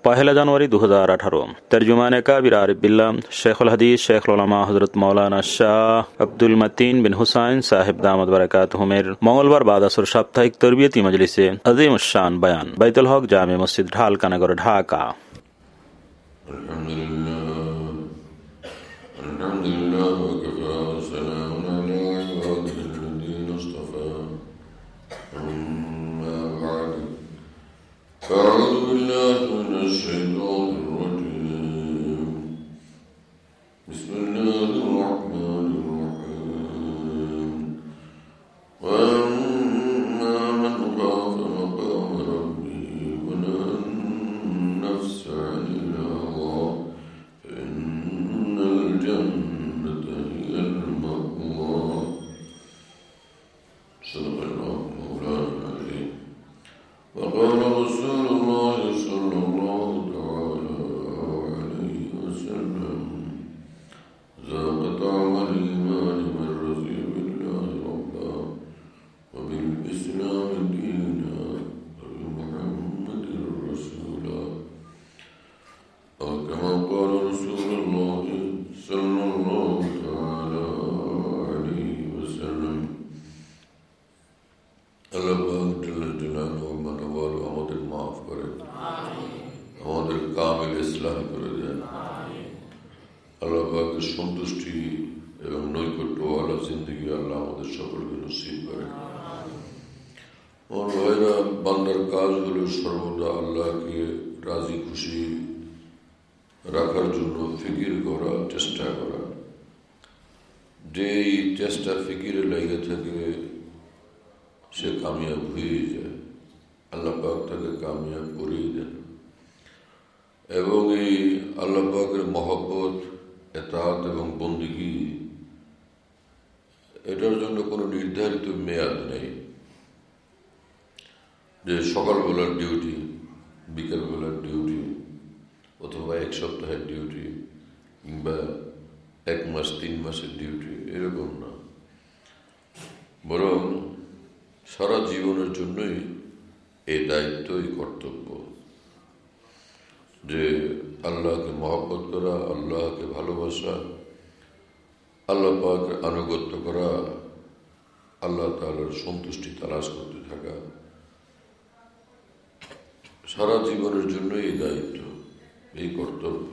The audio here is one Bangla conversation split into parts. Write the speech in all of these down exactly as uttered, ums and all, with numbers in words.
पहला जनवरी दो हज़ार अठारह। तर्जुमाने काबिर आरिफ बिल्ला शेखुल हदीस शेखुल उलमा हजरत मौलाना शाह अब्दुल मतीन बिन हुसैन साहिब दामद बरकातुहुम मंगलवार बाद असर साप्ताहिक तरबियती मजलिसे अजीम शान बयान बैतुल हक जामे मस्जिद ढालकानगर ढाका। أعوذ بالله من الشيطان الرجيم بسم الله الرحمن الرحيم وأما من خاف مقام ربه ونهى النفس عن الهوى فإن الجنة هي المأوى صدق الله مولانا العظيم. وقال رسول الله صلى الله تعالى عليه وسلم ذاق طعم الإيمان من رضي بالله ربا وبالإسلام دينا وبمحمد رسولا أو كما قال رسول الله صلى الله تعالى عليه وسلم. আল্লাহ পাক জাল্লা জালালুহু মানওয়ালু আমাদের মাফ করেন, আমাদের কামিল ইসলাম করে দেন। আল্লাহ পাকের সন্তুষ্টি এবং নৈকট্যওয়ালা জিন্দগি আল্লাহ আমাদের সকলকে নসিব করেন। আমার ভাইরা, বান্দার কাজ হলো সর্বদা আল্লাহকে রাজি খুশি রাখার জন্য ফিকির করা, চেষ্টা করা। যে এই চেষ্টা ফিকিরে লেগে থাকে সে কামিয়াব হয়ে যায়, আল্লাহ পাক তাকে কামিয়াব করিয়ে দেন। এবং এই আল্লাহ পাকের মহব্বত, এতাত এবং বন্দিগি, এটার জন্য কোনো নির্ধারিত মেয়াদ নেই যে সকালবেলার ডিউটি, বিকেলবেলার ডিউটি, অথবা এক সপ্তাহের ডিউটি, কিংবা এক মাস তিন মাসের ডিউটি, এরকম না। বরং সারা জীবনের জন্যই এই দায়িত্ব, এই কর্তব্য যে আল্লাহকে মহব্বত করা, আল্লাহকে ভালোবাসা, আল্লাহ পাকের আনুগত্য করা, আল্লাহ তাআলার সন্তুষ্টি তালাশ করতে থাকা। সারা জীবনের জন্য এই দায়িত্ব, এই কর্তব্য।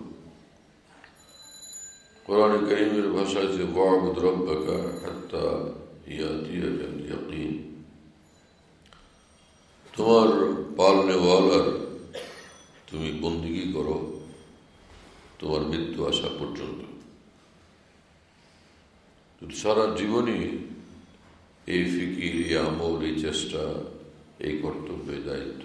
কোরআনে কারীমের ভাষায় যে ওয়া'বুদ রাব্বাকা হাত্তা ইয়াতিয়াকাল ইয়াকিন, তোমার পালনেওয়ালার তুমি বন্দিগি করো তোমার মৃত্যু আসা পর্যন্ত। সারা জীবনই এই ফিকির, এই আমল, এই চেষ্টা, এই কর্তব্যের দায়িত্ব।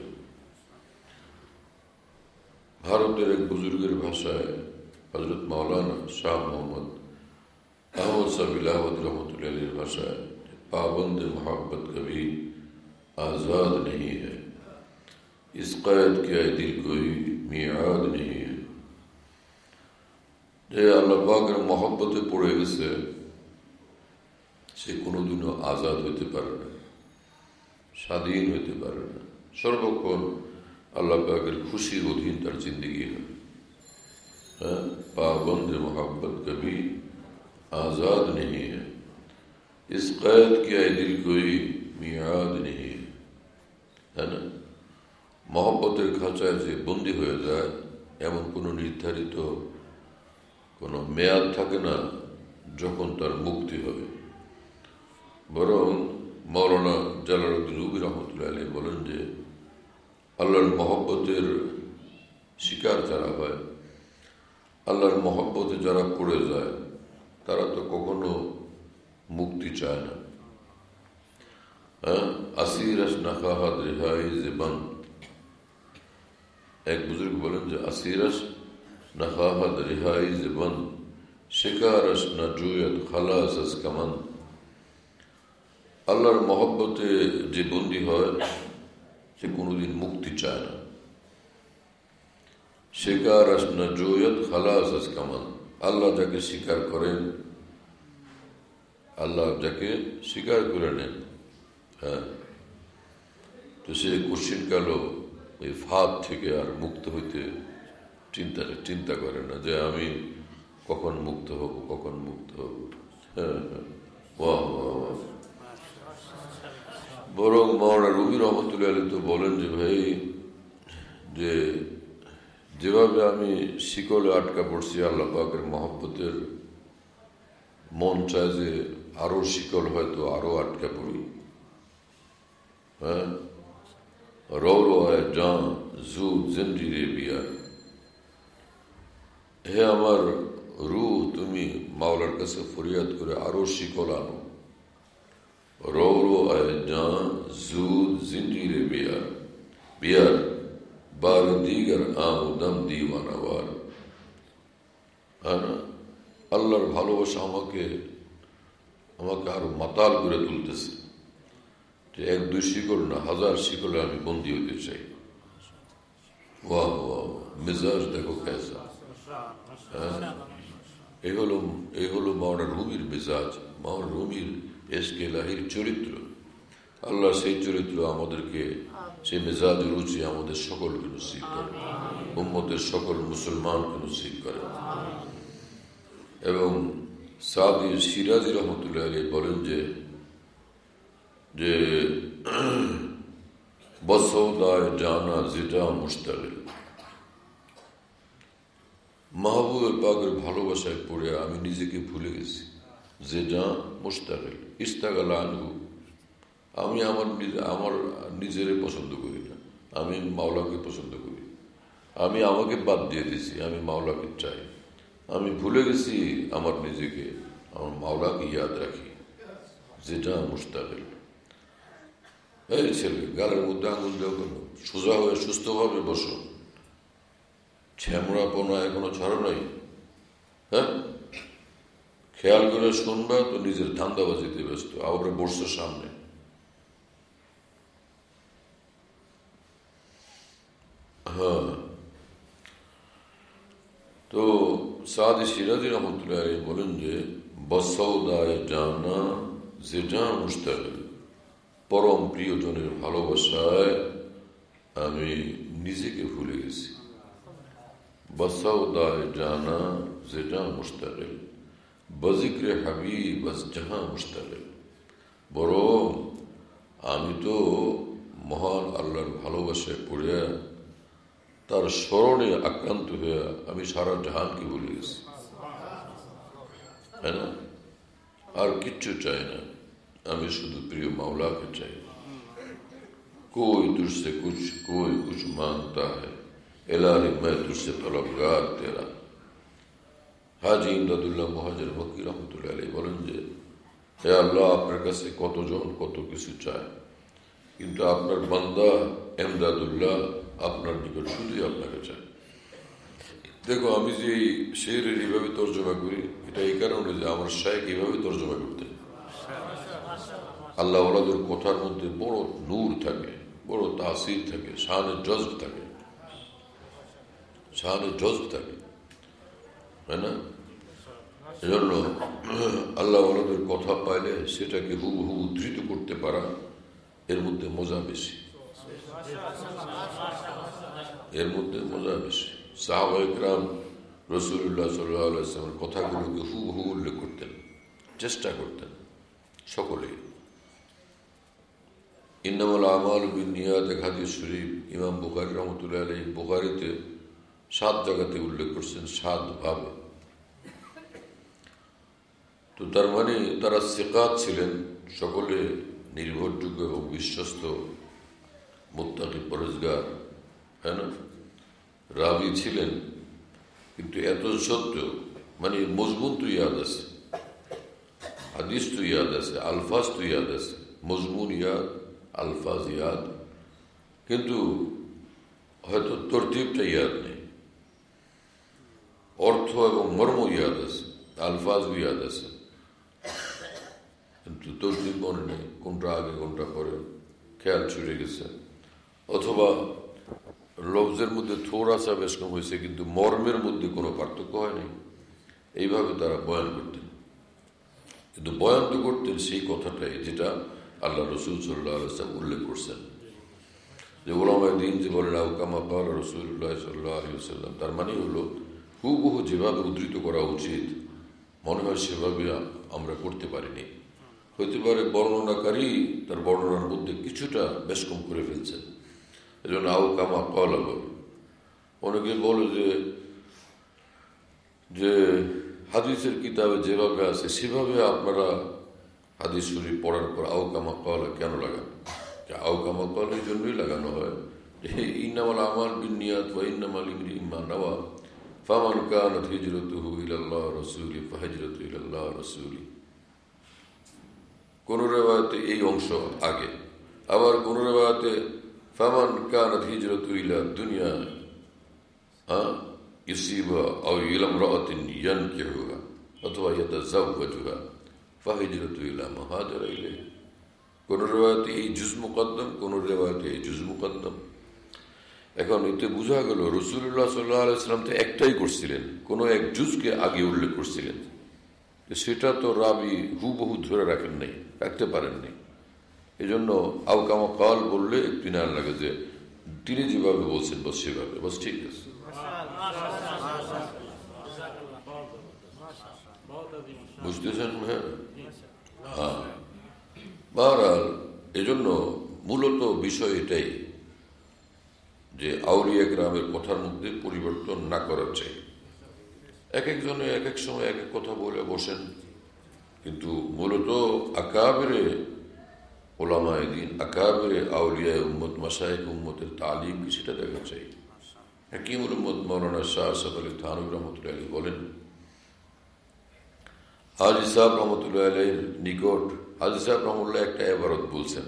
ভারতের এক বুজুর্গের ভাষায় হযরত মাওলানা শাহ মোহাম্মদ আহমদ সাবিল আহমদ রহমতুল্লাহির ভাষায় पाबंद मोहब्बत कभी आज़ाद नहीं है, इस कैद के दिल कोई मियाद नहीं है। যে আল্লাহ পাকের মহব্বতে পড়ে গেছে সে কোনোদিনও আজাদ হইতে পারে না, স্বাধীন হইতে পারে না। সর্বক্ষণ আল্লাহ পাকের খুশির অধীন তার জিন্দগি হয়। হ্যাঁ, पाबंद मोहब्बत कभी आज़ाद नहीं है, इस कैद किया दिल कोई मियाद नहीं है। হ্যাঁ না, মহব্বতের খাঁচায় যে বন্দী হয়ে যায় এমন কোনো নির্ধারিত কোনো মেয়াদ থাকে না যখন তার মুক্তি হবে। বরং মৌলানা জালালউদ্দিন রুমি রহমতুল্লাহ আলাইহি বলেন যে আল্লাহর মহব্বতের শিকার যারা হয়, আল্লাহর মহব্বতে যারা পড়ে যায়, তারা তো কখনো মুক্তি চায় না। আসিরাস নাকাহাত রেহাই জীবন, এক বুজুর্গ বলেন যে আসিরাস নাকাহাত রেহাই জীবন, শিকারস না জুয়ত খালাস কামান। আল্লাহর মহব্বতে যে বন্দী হয় সে কোনোদিন মুক্তি চায় না। শিকারস না জুয়ত খালাস কামান, আল্লাহ যাকে স্বীকার করেন, আল্লাহ যাকে স্বীকার করে নেন, হ্যাঁ, তো সে কোশ্চিনকালও ওই ফাঁদ থেকে আর মুক্ত হইতে চিন্তা চিন্তা করে না যে আমি কখন মুক্ত হব, কখন মুক্ত হব। হ্যাঁ হ্যাঁ, বাহ বাহ বাহ। বরং মাওলানা রুমি রহমতুল্লাহ আলী তো বলেন যে ভাই, যে যেভাবে আমি শিকলে আটকা পড়ছি আল্লাহ পাকের মহব্বতের, মন চায় যে আরো শিকল হয়তো আরো আটকা পড়ি। হ্যাঁ, রৌরো হয় জান জু জঞ্জিরে বিয়ার। হে আমার রূহ, তুমি মাওলার কাছে ফরিয়াদ করে আরো শিকল আনো। রৌরো আয় জান জু জিঞ্জিরে বিয়ার বিয়ার বার দিগার আমদম দিওয়ানাওয়ার। হ্যাঁ না, আল্লাহর ভালোবাসা আমাকে আমাকে আরো মাতাল করে তুলতেছে যে এক দুই শিকল না, হাজার শিকলে আমি বন্দী হতে চাই। ওয়াহ ওয়াহ, মেজাজ দেখো কেসা। এই হলো এই হলো মাওলানা রুমির মেজাজ, মাওলানা রুমির এশকে ইলাহির চরিত্র। আল্লাহ সেই চরিত্র আমাদেরকে, সেই মেজাজ রুচি আমাদের সকলকে নসিব করে, উম্মতের সকল মুসলমানকে নসিব করে। এবং সাদি সিরাজি রহমতুল্লাহ আলী বলেন যে যে বসৌদায় জানা যেটা মুশতাগিল, মাহবুবের পাকের ভালোবাসায় পড়ে আমি নিজেকে ভুলে গেছি। যে যা মুশতাগিল ইস্তাগাল আনহু, আমি আমার আমার নিজের পছন্দ করি না, আমি মাওলাকে পছন্দ করি। আমি আমাকে বাদ দিয়ে দিছি, আমি মাওলাকে চাই। আমি ভুলে গেছি আমার নিজেকে, আমার মাওলাকে ইয়াদ রাখি। যেটা মুশতাগিল। এই ছেলে, গালের মধ্যে আঙুল দেওয়া কেন? সোজা হয়ে সুস্থভাবে বসো। ছ্যামড়া পোনা এখনো ছাড়ো নাই? হ্যাঁ, খেয়াল করে শুনবা তো নিজের ধান্দাবাজিতে ব্যস্ত, আবার বসছো সামনে। হ্যাঁ, তো সাদি সিরাজি রহমতুল্লাহ বলেন যে বসৌদায় জানা যে যা মুশতাগিল, পরম প্রিয়জনের ভালোবাসায় আমি নিজেকে ভুলে গেছি। বসৌদায় জানা যে যা মুশতাগিল, বজিক্রে হাবিব বস জাহা মুশতাগিল। বরং আমি তো মহান আল্লাহর ভালোবাসায় পড়ে তার স্মরণে আক্রান্ত হয়ে আমি সারা জাহানকে ভুলে গেছি। है ना, আর কিচ্ছু চাই না, আমি শুধু প্রিয় মাওলাকে চাই। कोई तुझसे कुछ कोई कुछ मांगता है, इलाही मैं तुझसे तलबगार तेरा। হাজী ইমদাদুল্লাহ মুহাজির মক্কি রহমতুল্লাহ আলাইহি বলেন যে হে আল্লাহ, আপনার কাছে কতজন কত কিছু চায়, কিন্তু আপনার বান্দা ইমদাদুল্লাহ আপনার নিকট শুধুই আপনাকে চায়। দেখো, আমি যে শেরের এইভাবে তর্জমা করি, এটা এই কারণে যে আমার শায়েখ এইভাবে তর্জমা করতেন। আল্লাহ ওয়ালাদের কথার মধ্যে বড় নূর থাকে, বড় তাসির থাকে, শানে জজব থাকে, শানে জজব থাকে, তাই না? এজন্য আল্লাহ ওয়ালাদের কথা পাইলে সেটাকে হুবহু উদ্ধৃত করতে পারা, এর মধ্যে মজা বেশি, এর মধ্যে মজা বেশি। সাহাবা ইকরাম রাসূলুল্লাহ সাল্লাল্লাহু আলাইহি ওয়াসাল্লামের কথাগুলোকে হুবহু উল্লেখ করতেন, চেষ্টা করতেন সকলেই। ইন্নামাল আমালু বিন্নিয়াত, এক হাদিস শরীফ ইমাম বুখারী রহমতুল্লাহ আলাইহি বুখারীতে সাত জায়গাতে উল্লেখ করছেন, সাত ভাবে। তো তার মানে তারা সিকাত ছিলেন, সকলে নির্ভরযোগ্য এবং বিশ্বস্ত, মুত্তাকি পরেজগার, হ্যাঁ না, রাবি ছিলেন। কিন্তু এত সত্ত্বেও মানে মজমুন তো ইয়াদ আছে, হাদিস তো ইয়াদ আছে, আলফাজ তো ইয়াদ আছে, মজমুন ইয়াদ, আলফাজ ইয়াদ, কিন্তু হয়তো তরতিবটা ইয়াদ নেই। অর্থ এবং মর্ম ইয়াদ আছে, আলফাজ ইয়াদ আছে, কিন্তু তরতিব মনে নেই, কোনটা আগে কোনটা পরে, খেয়াল ছুটে গেছে। অথবা লফজের মধ্যে থোড়া সা বেশ কম হয়েছে, কিন্তু মর্মের মধ্যে কোনো পার্থক্য হয়নি। এইভাবে তারা বয়ান করতেন, কিন্তু বয়ান তো করতেন সেই কথাটাই যেটা আল্লাহ রসুল সাল্লাল্লাহু আলাইহি ওয়াসাল্লাম উল্লেখ করছেন। যে ওলামায়ে দ্বীন যে বলেন আও কামা ক্বালা রাসূলুল্লাহ সাল্লাল্লাহু আলাইহি ওয়াসাল্লাম, তার মানে হলো হুবহু যেভাবে উদ্ধৃত করা উচিত মনে হয় সেভাবে আমরা করতে পারিনি। হতে পারে বর্ণনাকারী তার বর্ণনার মধ্যে কিছুটা বেশ কম করে ফেলছেন, এজন্য আও কামা ক্বালা বলে। অনেকে বলে যে যে হাদিসের কিতাবে যেভাবে আছে সেভাবে আপনারা হাদিস শরীফ পড়ার পর আও কামা ক্বালা কেন লাগান? আও কামা ক্বালা এই জন্যই লাগানো হয় যে ইন্নামাল আমাল বিন্নিয়াত ওয়া ইন্নামা লিমরিইন মা নাওয়া ফামান কানাত হিজরতুহু ইলাল্লাহি ওয়া রাসূলিহি ফাহিজরতুহু ইলাল্লাহি ওয়া রাসূলিহি। কোন রিওয়ায়াতে এই অংশ আগে, আবার কোন রিওয়ায়াতে ফামান কানাত হিজরতুহু ইলা দুনিয়া হ্যাঁ ইউসিবা আও ইলা ইমরাআতিন ইয়ানকিহুহা অথবা ইয়াতাযাওয়াজুহা ফাহিজরতুহু ইলা মা হাজারা ইলাইহি। কোন রিওয়ায়াতে এই জুজ মুকদ্দম, কোন রিওয়ায়াতে এই জুজ মুকদ্দম। এখন এতে বোঝা গেল রাসূলুল্লাহ সাল্লাল্লাহু আলাইহি ওয়াসাল্লাম তো একটাই করছিলেন, কোন এক জুজকে আগে উল্লেখ করছিলেন, সেটা তো রাবি হুবহু ধরে রাখেন নাই, রাখতে পারেন নাই। এই জন্য আও কামা ক্বাল বললে ইতমিনান লাগে যে তিনি যেভাবে বলছেন বস সেভাবে, বস ঠিক আছে। বুঝতেছেন? হ্যাঁ হ্যাঁ বহরহাল এজন্য মূলত বিষয় এটাই যে আউলিয়া কেরামের কথার মধ্যে পরিবর্তন না করার চাই। এক একজনে এক এক সময় এক এক কথা বলে বসেন, কিন্তু মূলত আকাবেরে ওলামায়ে দ্বীন, আকাবেরে আউলিয়া উম্মত, মাশায়েখ উম্মতের তালিম কি সেটা দেখা চাই। হাকিমুল উম্মত মাওলানা শাহ আশরাফ আলী থানভী রহমতুল্লাহ আলাইহি বলেন, হাজী সাহেব রহমতুল্লাহ আলাইহির নিকট হাজী সাহেব রহমতুল্লাহ একটা ইবারত বলছেন,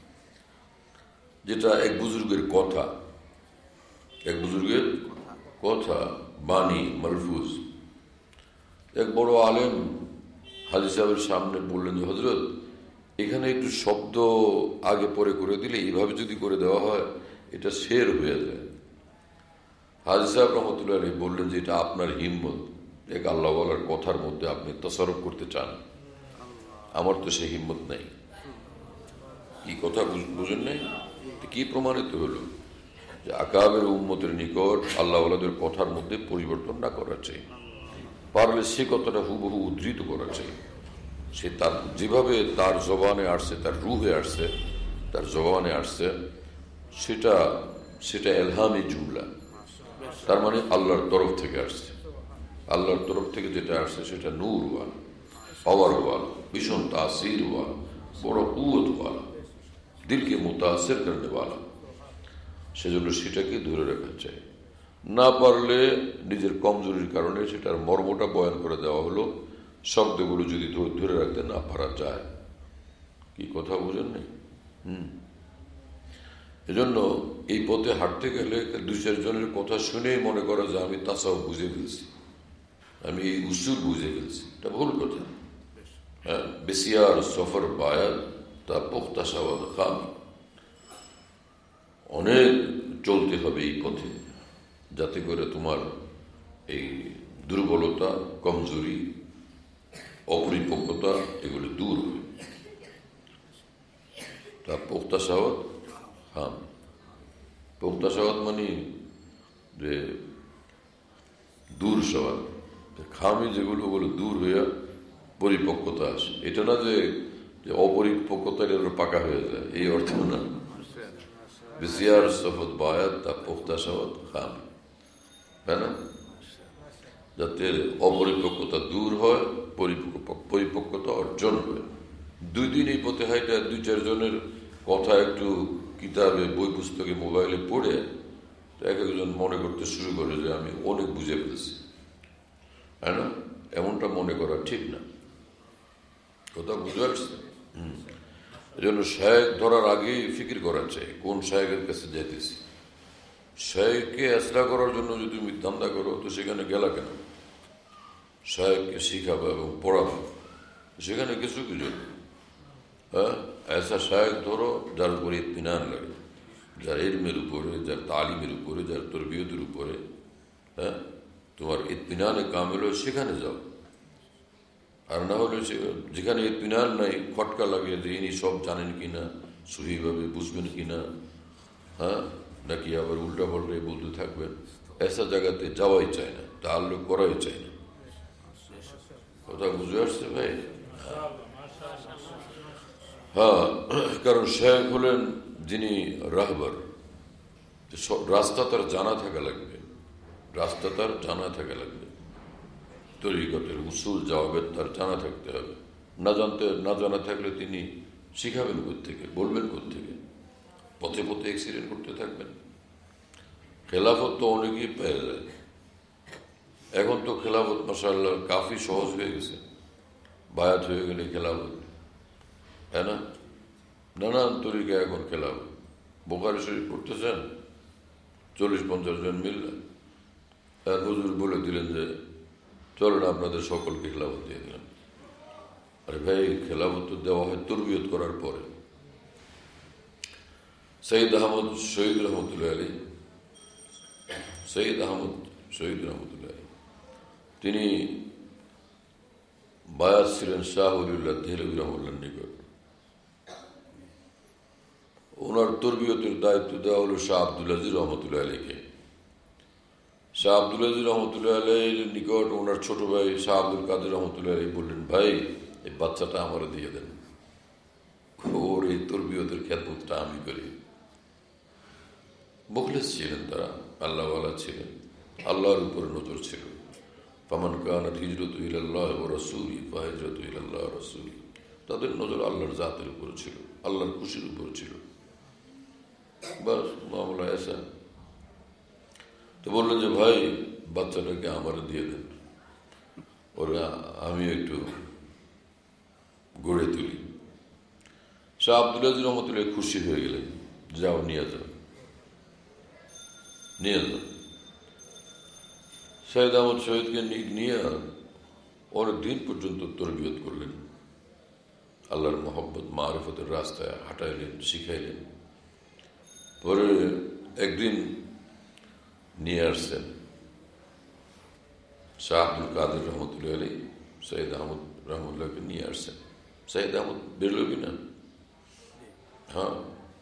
যেটা এক বুজুর্গের কথা, এক বুজুর্গের কথা, বাণী, মালফুজ। এক বড় আলেম হাজী সাহেবের সামনে বললেন যে হযরত, এখানে একটু শব্দ আগে পরে করে দিলে, এইভাবে যদি করে দেওয়া হয় এটা শের হয়ে যায়। হাজী সাহেব রহমতুল্লাহ আলাইহি বললেন যে এটা আপনার হিম্মত, এক আল্লাহ ওয়ালার কথার মধ্যে আপনি তাসাররুফ করতে চান, আমার তো সে হিম্মত নাই। কি কথা বুঝেন নাই? কি প্রমাণিত হলো যে আকাবের উম্মতের নিকট আল্লাহ ওয়ালাদের কথার মধ্যে পরিবর্তন না করা চাই, পারলে সে কথাটা হুবহু উদ্ধৃত করা চাই। সে তার যেভাবে তার জবানে আসছে, তার রুহে আসছে, তার জবানে আসছে, সেটা সেটা এলহামি জুমলা, তার মানে আল্লাহর তরফ থেকে আসছে। আল্লাহর তরফ থেকে যেটা আসছে সেটা নূর ওয়ালা, পাওয়ার ওয়ালা, ভীষণ তাসির ওয়ালা, বড় কুওয়াত ওয়ালা, দিলকে মুতাসির করনে ওয়ালা। সেজন্য সেটাকে ধরে রাখা চাই। না পারলে নিজের কমজোরির কারণে সেটার মর্মটা বয়ান করে দেওয়া হলো, শব্দগুলো যদি ধরে রাখতে না পারা যায়। কি কথা বুঝেন নাই? হম এজন্য এই পথে হাঁটতে গেলে দুই চারজনের কথা শুনেই মনে করা যায় আমি তাসাউফ বুঝে ফেলছি, আমি এই উসুল বুঝে ফেলছি, এটা ভুল কথা। হ্যাঁ, বেসিয়ার সফর বায়াত তা পোক্তা সাওয়াদ খাম, অনেক চলতে হবে এই পথে, যাতে করে তোমার এই দুর্বলতা, কমজোরি, অপরিপক্কতা এগুলো দূর হয়। তা পোক্তা সাওয়াদ খাম, পোক্তা সাওয়াদ মানে যে দূর সাওয়াদ, খামি যেগুলো ওগুলো দূর হইয়া পরিপক্কতা আসে। এটা না যে অপরিপক্কতা এটা পাকা হয়ে যায়, এই অর্থ না। বেসিয়ার সফদ বায়াত তা পোক্তা সাওয়াদ খাম, তাই না? যাতে অপরিপক্কতা দূর হয়, পরিপক্কতা অর্জন হয়। দুই দিন এই পথে হাইটা দুই চারজনের কথা একটু কিতাবে, বই পুস্তকে, মোবাইলে পড়ে এক একজন মনে করতে শুরু করে যে আমি অনেক বুঝে ফেলছি, তাই না? এমনটা মনে করা ঠিক না। কথা বুঝে আসছে? হম এই জন্য শায়েখ ধরার আগেই ফিকির করা চাই, কোন শায়েখের কাছে যাইতেছি। শায়েখকে আসরা করার জন্য যদি তুমি ধান্দা করো তো সেখানে গেলা কেন? শায়েখকে শিখাবো এবং পড়াবো, সেখানে কিছু কিছু হ্যাঁ এসা শায়েখ ধরো যার উপরে ইত্মিনান লাগে, যার ইলমের উপরে, যার তালিমের উপরে, যার তরবিয়তের উপরে হ্যাঁ তোমার ইত্মিনানে কামেল হয়, সেখানে যাও। আর না হলে যেখানে ইত্মিনান নাই, খটকা লাগে যে ইনি সব জানেন কিনা, সহিভাবে বুঝবেন কিনা, হ্যাঁ, নাকি আবার উল্টা পাল্টা বলতে থাকবেন? এসা জায়গাতে যাওয়াই চায় না, তাআল্লুক করাই চায় না। কথা বুঝে আসছে ভাই? হ্যাঁ, কারণ শেখ হলেন যিনি রাহবার, রাস্তা তার জানা থাকা লাগবে, রাস্তা তার জানা থাকা লাগবে, তরিকতের উসুল জওয়াবের তার জানা থাকতে হবে। না জানতে না জানা থাকলে তিনি শিখাবেন কোত্থেকে, বলবেন কোত্থেকে? পথে পথে অ্যাক্সিডেন্ট করতে থাকবেন। খেলাফত তো অনেকেই পেয়ে যায়, এখন তো খেলাফত মাশাআল্লাহ কাফি সহজ হয়ে গেছে, বায়াত হয়ে গেলে খেলাফত, তাই না? নানান তরিকা এখন খেলাফত। বুখারী শরীফ পড়তেছেন, চল্লিশ পঞ্চাশ জন মিললে হুজুর বলে দিলেন যে চলেন আপনাদের সকলকে খেলাফত দিয়ে দিলেন। আরে ভাই, খেলাফত তো দেওয়া হয় তরবিয়ত করার পরে। সৈয়দ আহমদ শহীদ রহমতুল্লাহ আলী, সৈয়দ আহমদ শহীদ রহমতুল্লাহ আলী, তিনি বায়াত ছিলেন শাহ ওলিউল্লাহ দেহলভী রহমতুল্লাহর নিকট। ওনার তরবিয়তের দায়িত্ব দেওয়া হল শাহ আব্দুল আজিজ রহমতুল্লাহ আলীকে। শাহ আব্দুল আজিজ রহমতুল্লাহ আলীর নিকট ওনার ছোট ভাই শাহ আব্দুল কাদের রহমতুল্লাহ আলী বললেন, ভাই এই বাচ্চাটা আমার দিয়ে দেন, ওর এই তরবিয়তের খেদমতটা আমি করি। মুখলিস ছিলেন তারা, আল্লাহওয়ালা ছিলেন, আল্লাহর উপরে নজর ছিল। ফামান কানাত হিজরতু ইলাল্লাহ ওয়া রাসূলি ফাহিজরতু ইলাল্লাহ ওয়া রাসূলি, তাদের নজর আল্লাহর জাতের উপরে ছিল, আল্লাহর খুশির উপর ছিল। বাস মামলা এসা। তো বললেন যে ভাই বাচ্চাটাকে আমার দিয়ে দেন, ওরা আমি একটু গড়ে তুলি। শাহ আব্দুল আজিজ রহমতুল্লাহ খুশি হয়ে গেলেন, যাও নিয়ে যাও নিয়ে যাও। সৈয়দ আহমদ শহীদকে নিয়ে অনেক দিন পর্যন্ত তরবিয়ত করলেন, আল্লাহর মহব্বত মারিফতের রাস্তায় হাঁটাইলেন, শিখাইলেন। পরে একদিন নিয়ে আসছেন শাহ আব্দুল কাদের রহমতুল্লাহ আলী, সৈয়দ আহমদ রহমতুল্লাহকে নিয়ে আসছেন। সৈয়দ আহমদ বেরল কিনা? হ্যাঁ।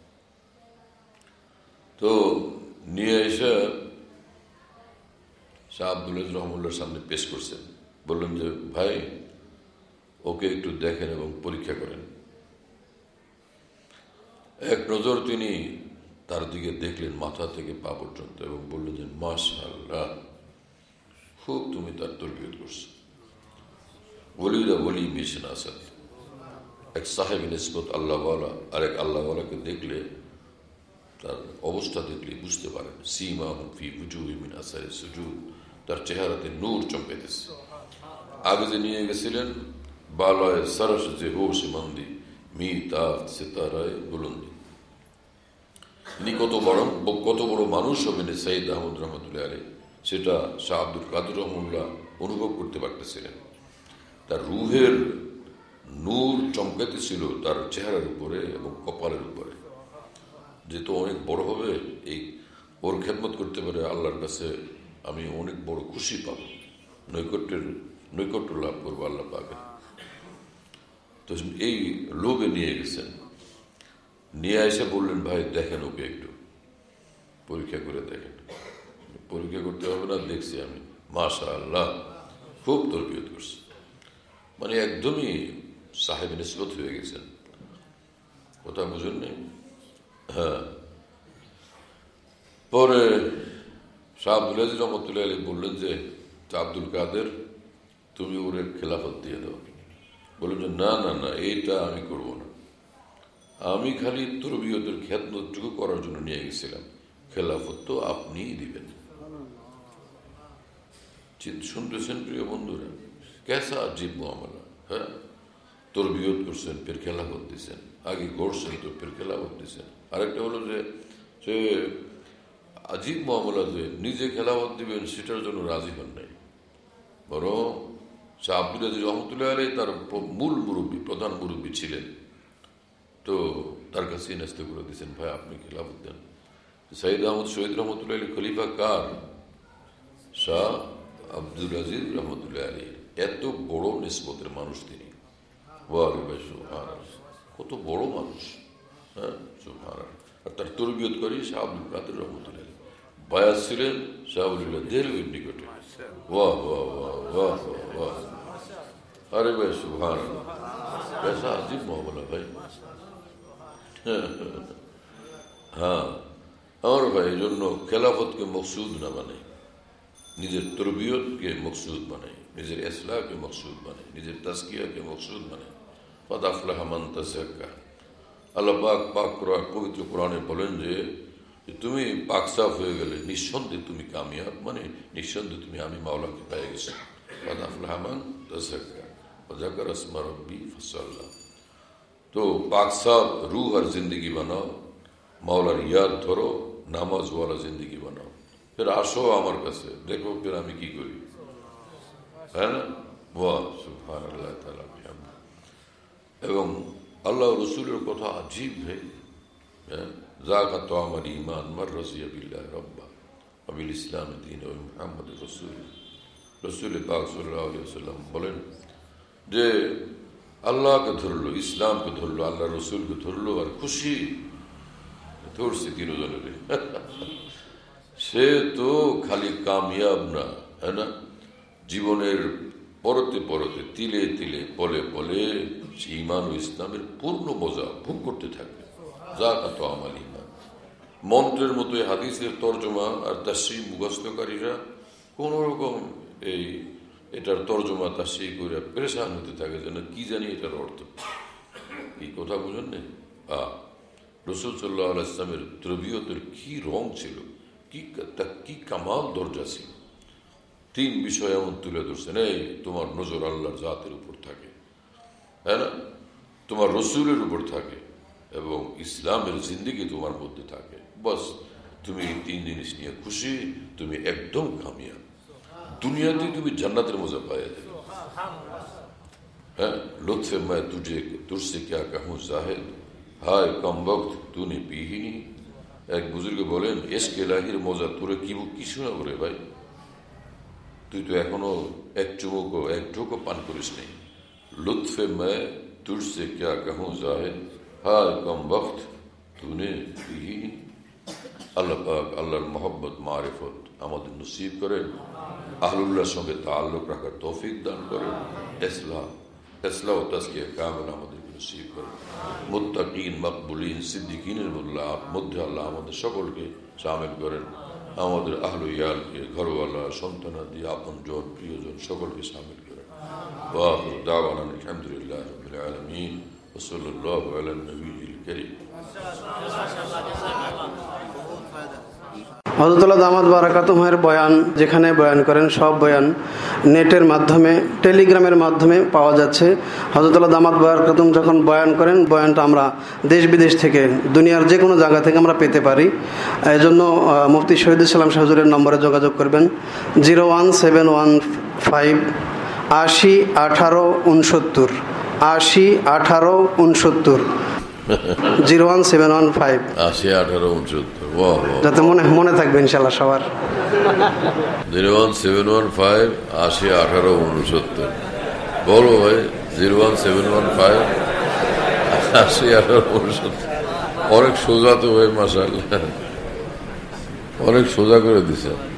তো নিয়ে এসে শাহ আব্দুল আজিজ রহমতুল্লাহর সামনে পেশ করছেন। বললেন যে ভাই ওকে একটু দেখেন এবং পরীক্ষা করেন। এক নজর তিনি তার দিকে দেখলেন মাথা থেকে পা পর্যন্ত এবং বললেন যে মাশাআল্লাহ, খুব তুমি তার তরবিয়ত করছো। ওলিরা ওলি মিশন আসাদ, এক সাহেব নিসবত আল্লাহওয়ালা আর এক আল্লাহওয়ালাকে দেখলে তার অবস্থা দেখলে বুঝতে পারেন। সীমাহুম ফি উজুহিহিম মিন আসারি সুজুদ, তার চেহারাতে নূর চমকাইতেছে। আগে যে নিয়ে গেছিলেন বালায় সরস যে হোশ মন্দি মি তাফ সিতারায় বুলন্দি, তিনি কত বড় কত বড় মানুষ হবেন সৈয়দ আহমদ রহমতুল্লাহ আলী, সেটা শাহ আব্দুল কাদের রহমতুল্লাহ অনুভব করতে পারতেছিলেন। তার রুহের নূর চমকাইতেছিল তার চেহারার উপরে এবং কপালের উপরে। যেহেতু অনেক বড় হবে, এই ওর খেদমত করতে পারে আল্লাহর কাছে আমি অনেক বড় খুশি পাব, নৈকট্যের নৈকট্য লাভ করবো আল্লাহ পাকে। তো এই লোভে নিয়ে গেছেন, নিয়ে এসে বললেন ভাই দেখেন ওকে একটু পরীক্ষা করে দেখেন। পরীক্ষা করতে হবে না, দেখছি আমি, মাশাআল্লাহ খুব তরবিয়ত করছে, মানে একদমই সাহেব নিসবত হয়ে গেছেন। কথা বুঝেন নেই? হ্যাঁ। পরে শাহ আব্দুল আজিজ রহমতুল্লাহ আলী বললেন যে আব্দুল কাদের তুমি ওর খেলাফত দিয়ে দাও। বললেন যে না না না এইটা আমি করব না, আমি খালি তরবিয়তের খেদমতটুকু করার জন্য নিয়ে গেছিলাম, খেলাফত তো আপনিই দিবেন। শুনতেছেন প্রিয় বন্ধুরা, কেসা আজীব মামলা। হ্যাঁ, তরবিয়ত করছেন, ফের খেলাফত দিচ্ছেন, আগে গড়ছেন তো ফের খেলাফত দিচ্ছেন। আরেকটা হলো যে সে আজীব মামলা যে নিজে খেলাফত দিবেন সেটার জন্য রাজি হন নাই, বরং শাহ আব্দুল আজিজ রহমতুল্লাহ আলী তার মূল মুরব্বী, প্রধান মুরব্বী ছিলেন, তো তার কাছে ন্যস্ত করে দিয়েছেন, ভাই আপনি খেলাফত দেন। সৈয়দ আহমদ শহীদ রহমতুল্লাহ আলী খলিফা কার? শাহ আব্দুল আজিজ রহমতুল্লাহ আলী। এত বড় নিসবতের মানুষ তিনি, কত বড় মানুষ। হ্যাঁ, আর তার তরবিয়ত করি শাহ আব্দুল কাদের রহমতুল্লাহ। বায়াত ছিলেন শাহ আবদুল্লাহ দেহলভীর নিকটে। বাহ বাহ বাহ বাহ বাহ। আরে ভাই সুবহানাল্লাহ, বেশ আজীব মহবলা ভাই। হ্যাঁ আমার ভাই, এই জন্য খেলাফতকে মকসুদ না বানাই, নিজের তরবিয়তকে মকসুদ বানাই, নিজের ইসলাহকে মকসুদ বানাই, নিজের তাজকিয়াকে মকসুদ বানাই। কাদ আফলাহা মান তাযাক্কা। আল্লাহ পাক পাক কোরআন পবিত্র কোরআনে বলেন যে তুমি পাক সাফ হয়ে গেলে নিঃসন্দেহে তুমি কামিয়াব, মানে নিঃসন্দেহে তুমি আমি মাওলাকে পেয়ে গেছো। কাদ আফলাহা মান তাযাক্কা ওয়া যাকারা ইসমা রাব্বি ফাসাল্লা। তো পাক সাফ রূহ আর জিন্দগি বানাও, মাওলার ইয়াদ ধরো, নামাজওয়ালা জিন্দগি বানাও, ফের আসো আমার কাছে, দেখো ফের আমি কি করি। হ্যাঁ না? ওয়া সুবহানাল্লাহ তাআলা। এবং আল্লাহ রসুলের কথা আজীব ভাই। যাকা তো আমার ঈমান মার রাজিয়া বিল্লাহ রাব্বা ওয়া বিল ইসলাম দীন ওয়া মুহাম্মদ রাসূল। রাসূল পাক সাল্লাল্লাহু আলাইহি ওয়াসাল্লাম বলেন যে আল্লাহকে ধরলো, ইসলামকে ধরলো, আল্লাহ রসুলকে ধরলো আর খুশি ধরছে তিনজনের। সে তো খালি কামিয়াব না, হ্যাঁ না, জীবনের পরতে পরতে তিলে তিলে পলে পলে সে ঈমান ও ইসলামের পূর্ণ মজা ভোগ করতে থাকবে। যাকা তো আমাল ঈমান। মন্ত্রের মতো হাদিসের তর্জমা আর তাফসীর মুখস্থকারীরা কোন রকম এই এটার তর্জমা তাফসীর করে পেরেশান হতে থাকে, যেন কি জানি এটার অর্থ কি। কথা বুঝেন না? আহ রাসূল সাল্লাল্লাহু আলাইহি ওয়াসাল্লামের তরবিয়তের কি রং ছিল, কি কি কামাল দরজা ছিল। তিন বিষয় এমন তুলে ধরছেন, এই তোমার নজর আল্লাহর জাতের উপর থাকে, হ্যাঁ না, তোমার রসুলের উপর থাকে এবং ইসলামের জিন্দেগি তোমার মধ্যে থাকে। বাস তুমি তিন জিনিস নিয়ে খুশি, তুমি একদম কামিয়াব। দুনিয়াতে তুমি জান্নাতের মজা পাওয়া যাবে। হ্যাঁ, লুৎফে मैं तुझे तुझसे क्या कहूँ जाहिद हाय कम वक्त तूने पी ही नहीं। এক বুজুর্গ বলেন, ইশক ইলাহির মজা তোরে কি কি শোনা করে ভাই, তুই তো এখনো এক চুমুকও এক ঢোকও পান করিস নেই। লুৎফে मैं तुझसे क्या कहूँ जाहिद हाय कम वक्त तूने पी ही नहीं। আল্লাহ পাক আল্লাহর মহব্বত মারিফত আমাদের নসিব করেন, আহলুল্লাহর সঙ্গে তাআল্লুক রাখার তৌফিক দান করেন, ইসলাহ ইসলাহ ও তাজকিয়া কামিল আমাদেরকে নসিব করেন। মুত্তাকিন মাকবুলিন সিদ্দিকিনের মধ্যে আল্লাহ আমাদের সকলকে শামিল করেন, আমাদের আহলু ইয়ালকে, ঘরওয়ালা, সন্তানাদি, আপনজন, প্রিয়জন সকলকে শামিল করেন। ওয়া আখিরু দাওয়ানা আলহামদুলিল্লাহি রাব্বিল আলামিন ওয়া সাল্লাল্লাহু আলা নবিয়িল কারীম। হযরতুল্লাহ দামাত বারাকাতুহুমের বয়ান যেখানে বয়ান করেন, সব বয়ান নেটের মাধ্যমে, টেলিগ্রামের মাধ্যমে পাওয়া যাচ্ছে। হযরতুল্লাহ দামাত বারাকাতুহুম যখন বয়ান করেন, বয়ানটা আমরা দেশ বিদেশ থেকে, দুনিয়ার যে কোনো জায়গা থেকে আমরা পেতে পারি। এই জন্য মুফতি শহীদুল ইসলাম শাহ হুজুরের নম্বরে যোগাযোগ করবেন, zero one seven one five আশি আঠারো উনসত্তর আশি আঠারো উনসত্তর zero one seven one five আশি আঠারো উনসত্তর যাতে মনে মনে থাকবে ইনশাল্লাহ সবার। Zero one seven one five আশি আঠারো উনসত্তর বলো ভাই, zero one seven one five আশি আঠারো উনসত্তর। অনেক সোজা তো ভাই, মাশাআল্লাহ, অনেক সোজা করে দিছে।